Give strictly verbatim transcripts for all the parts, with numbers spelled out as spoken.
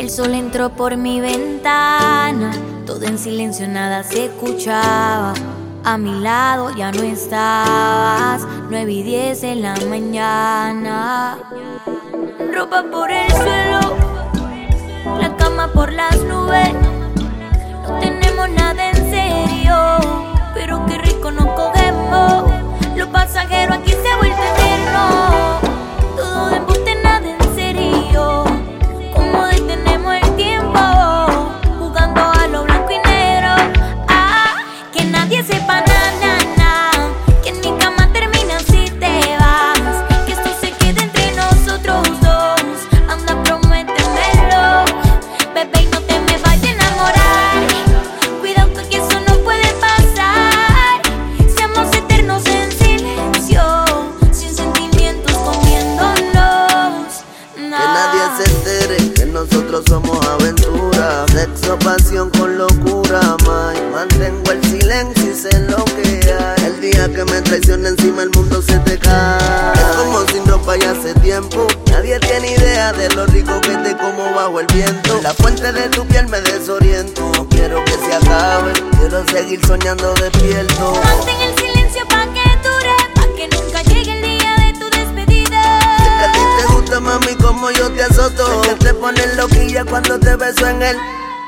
El sol entró por mi ventana, todo en silencio, nada se escuchaba. A mi lado ya no estabas, nueve y diez de la mañana. Ropa por el suelo, la cama por las nubes. No tenemos nada en serio, pero qué rico nos cogemos. Lo pasajero aquí se vuelve eterno. Todo de embuste, nada en serio. ¿Cómo detenemos el tiempo? Jugando a lo blanco y negro. Ah, que nadie sepa nada, na, na. Que en mi cama termina si te vas. Que esto se quede entre nosotros dos. Anda, prométemelo, bebé, y no te me vayas a enamorar. Cuidado que eso no puede pasar. Seamos eternos en silencio, sin sentimientos comiéndonos. Nah. Que nadie se entere que nosotros somos aventura. Sexo, pasión con locura, may. Mantengo el silencio y sé lo que hay. El día que me traiciona encima el mundo se te cae. Es como sin ropa y hace tiempo. Nadie tiene idea de lo rico que te como bajo el viento. La fuente de tu piel me desoriento. No quiero que se acabe, quiero seguir soñando despierto. Mantén el silencio pa' que dure, pa' que nunca llegue el día de tu despedida. Sé que a ti te gusta, mami, como yo te azoto. Sé que te pones loquilla cuando te beso en el...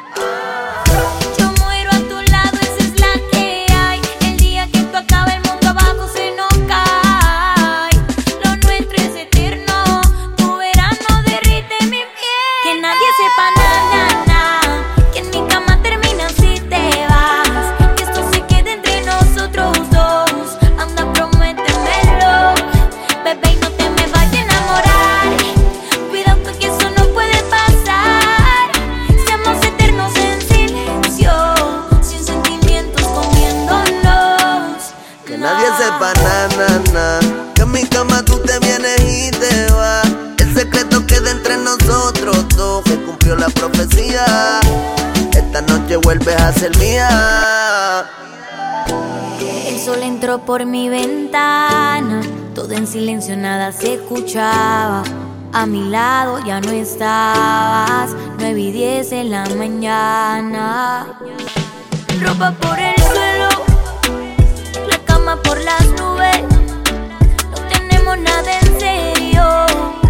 Yo muero a tu lado, esa es la que hay. El día que tú acabas el mundo abajo se nos cae. Lo nuestro es eterno, tu verano derrite mi piel. Que nadie sepa nada, nada. Que en mi cama termina si te vas. Que esto se quede entre nosotros dos. Anda, prométemelo, bebé, y no te me vayas a enamorar. Cuidado que eso no puede pasar. Seamos eternos en silencio, sin sentimientos comiéndonos. Que nadie sepa na, na, na. Que en mi cama tú te vienes y te vas. El secreto queda entre nosotros dos. Se cumplió la profecía. Esta noche vuelves a ser mía. El sol entró por mi ventana, todo en silencio, nada se escuchaba. A mi lado ya no estabas, nueve y diez de la mañana. Ropa por el suelo, la cama por las nubes. No tenemos nada en serio.